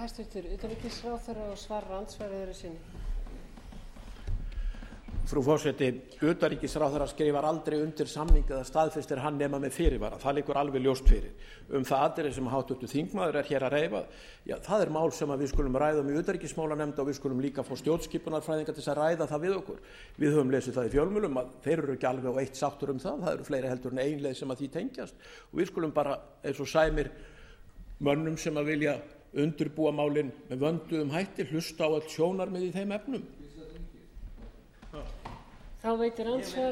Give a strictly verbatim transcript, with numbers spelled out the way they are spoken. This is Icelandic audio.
hæstvirtur utanríkisráðherra og svarar andsvari öðru sinni. Frú forseti, utanríkisráðherra skrifar aldrei undir samning eða staðfestir hann nema með fyrirvara. Það liggur alveg ljóst fyrir. Um það atriði sem háttvirtur þingmaður er hér að reifa, já, það er mál sem við skulum ræða um í utanríkismálanefnd og við skulum líka fá stjórnskipunarfræðinga til þess að ræða það við okkur. Við höfum lesið það í fjölmiðlum að þeir eru ekki alveg á eitt sáttur um það. Það eru fleiri heldur en ein leið sem að því tengjast. Og við skulum bara, eins og sæmir mönnum sem að vilja undirbúa málin með vönduðum hætti, hlusta á öll sjónarmið í þeim efnum. Þá veitir andsvar